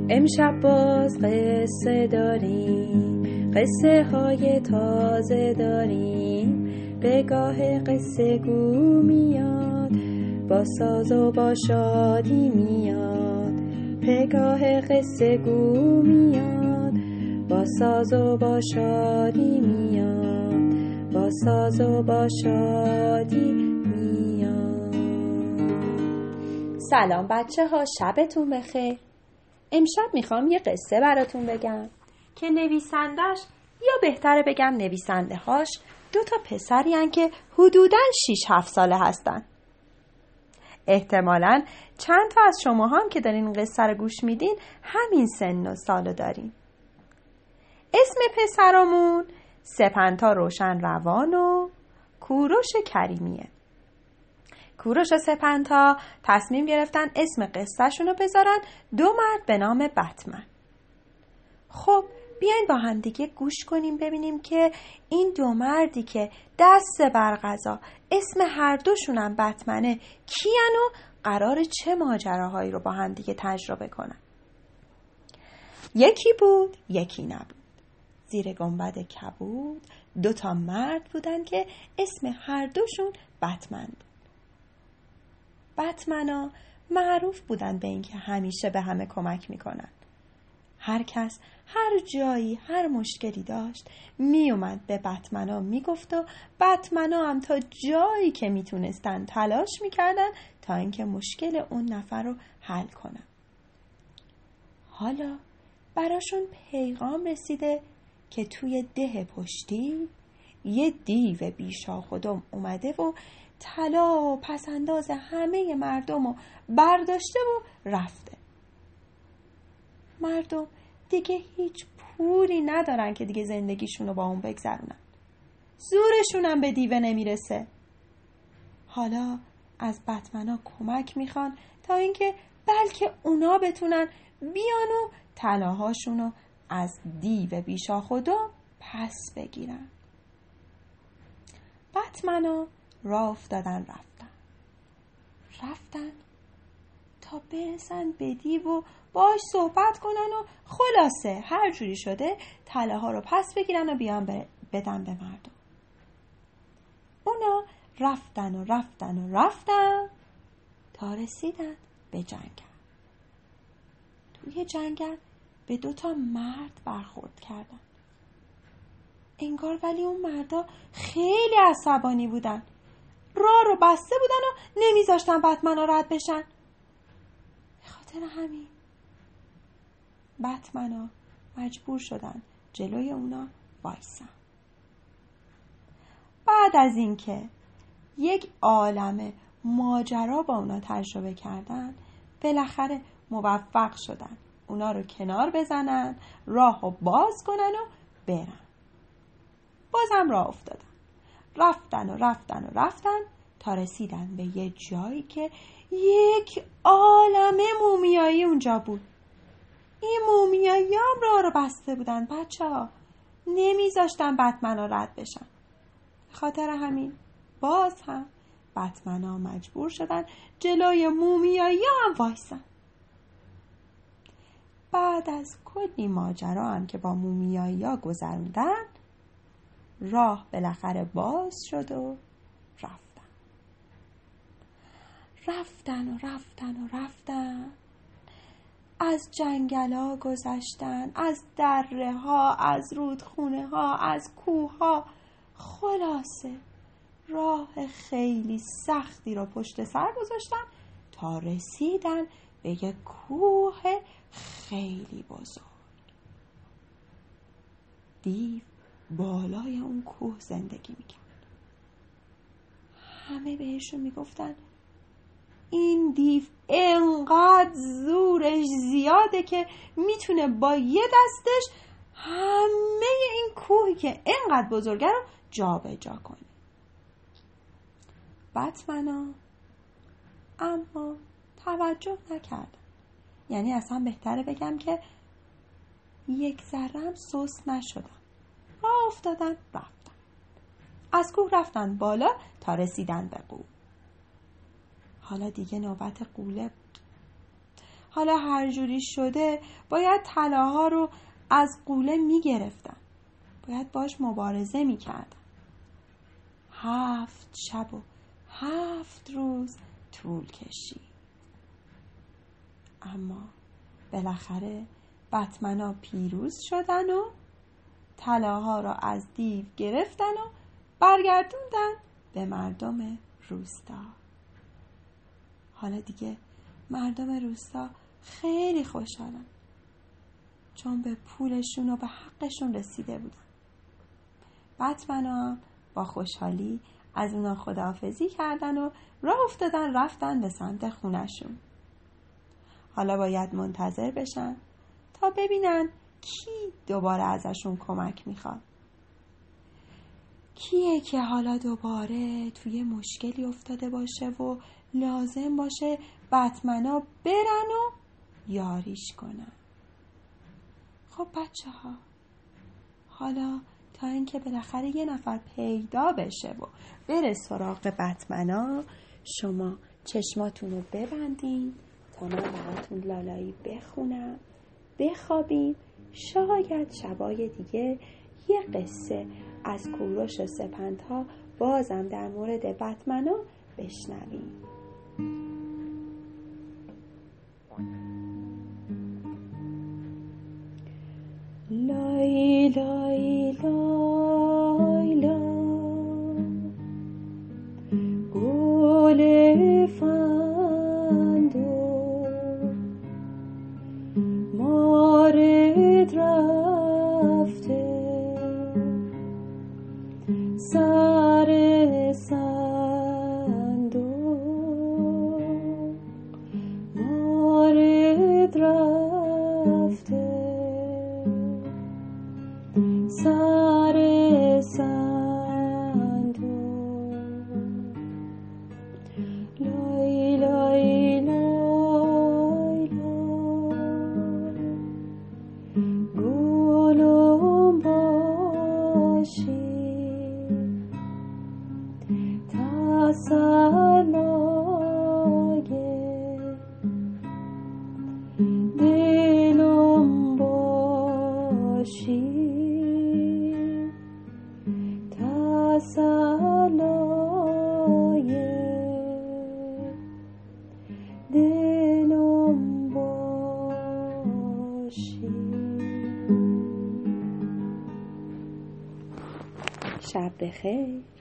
امشب باز قصه داریم، قصه های تازه داریم. پگاه قصه گو میاد، با ساز و با شادی میاد. پگاه قصه گو میاد، با ساز و با شادی میاد. با ساز و با شادی میاد. سلام بچه ها، شبتون بخیر. امشب میخوام یه قصه براتون بگم که نویسندش، یا بهتره بگم نویسنده هاش، 2 پسری هن که حدوداً 6-7 ساله هستن. احتمالاً چند تا از شما هم که دارین قصه رو گوش میدین همین سن و سالو دارین. اسم پسرامون سپنتا روشن روان و کوروش کریمیه. کوروش و سپنتا تصمیم گرفتن اسم قصه شونو بذارن 2 مرد به نام بتمن. خب بیاین با هم دیگه گوش کنیم ببینیم که این 2 مردی که دست بر قضا اسم هر دوشونم بتمنه کیان و قرار چه ماجراهایی رو با هم دیگه تجربه کنن. یکی بود یکی نبود. زیر گنبد کبود 2 مرد بودن که اسم هر دوشون بتمن بود. بتمنا معروف بودن به این که همیشه به همه کمک میکنن. هر کس هر جایی هر مشکلی داشت میومد به بتمنا میگفت و بتمنا هم تا جایی که میتونستن تلاش میکردن تا اینکه مشکل اون نفر رو حل کنن. حالا براشون پیغام رسیده که توی ده پشتی یه دیو بیشاخودم اومده و طلا و پسنداز همه مردم رو برداشته و رفته. مردم دیگه هیچ پولی ندارن که دیگه زندگیشون رو با اون بگذرونن. زورشون هم به دیو نمیرسه. حالا از بتمنا کمک میخوان تا اینکه بلکه اونا بتونن بیان و طلاهاشون رو از دیو بیشاخودم پس بگیرن. بتمنا راه افتادن رفتن تا برسن به دیو و باش صحبت کنن و خلاصه هر جوری شده طلاها رو پس بگیرن و بیان بدن به مردم. اونا رفتن تا رسیدن به جنگل. توی جنگل به 2 مرد برخورد کردن. انگار ولی اون مردا خیلی عصبانی بودن. راه رو بسته بودن و نمیذاشتن بتمنا رد بشن. به خاطر همین بتمنا مجبور شدن جلوی اونا وایسن. بعد از اینکه یک عالمه ماجرا با اونا تجربه کردن، بالاخره موفق شدن اونا رو کنار بزنن، راه رو باز کنن و برن. بازم راه افتادن. رفتن تا رسیدن به یه جایی که یک عالمه مومیایی اونجا بود. این مومیایی هم راه رو بسته بودن بچه ها. نمیذاشتن بتمنا رد بشن. خاطر همین باز هم بتمنا مجبور شدن جلوی مومیایی هم وایسن. بعد از کلی ماجرا هم که با مومیایی ها گذروندن، راه بالاخره باز شد و رفتن. از جنگل ها گذشتن، از دره ها، از رودخونه ها، از کوه ها. خلاصه راه خیلی سختی رو پشت سر گذاشتن تا رسیدن به یک کوه خیلی بزرگ. دیو بالای اون کوه زندگی میکرد. همه بهشون میگفتن این دیو انقدر زورش زیاده که میتونه با یه دستش همه این کوهی که انقدر بزرگه رو جا به جا کنه. بتمنا اما توجه نکرد. یعنی اصلا بهتره بگم که یک ذره‌ام سست نشدن. راه افتادن رفتن. از کوه رفتن بالا تا رسیدن به قوله. حالا دیگه نوبت قوله بود. حالا هر جوری شده باید طلاها رو از غوله میگرفتن. باید باش مبارزه میکردن. 7 شب و 7 روز طول کشید. اما بالاخره بتمنا پیروز شدن و طلاها را از دیو گرفتن و برگردوندن به مردم روستا. حالا دیگه مردم روستا خیلی خوشحالن، چون به پولشون و به حقشون رسیده بودن. بتمنا با خوشحالی از اونا خداحافظی کردن و راه افتادن رفتن به سمت خونشون. حالا باید منتظر بشن تا ببینن کی دوباره ازشون کمک میخواد. کیه که حالا دوباره توی مشکلی افتاده باشه و لازم باشه بتمنا برن و یاریش کنن. خب بچه ها، حالا تا اینکه بالاخره یه نفر پیدا بشه و بره سراغ بتمنا، شما چشماتون رو ببندین تا من براتون لالایی بخونم، بخوابیم. شاید شبای دیگه یه قصه از کوروش و سپندها بازم در مورد بتمنا بشنویم. لای لای لای لای گل فندو مارد رفته سر صندوق مارد رفته سر صندوق لای لای لای لای گلم باشی تسلای دلم باشی تسلای دلم باشی. شب بخیر.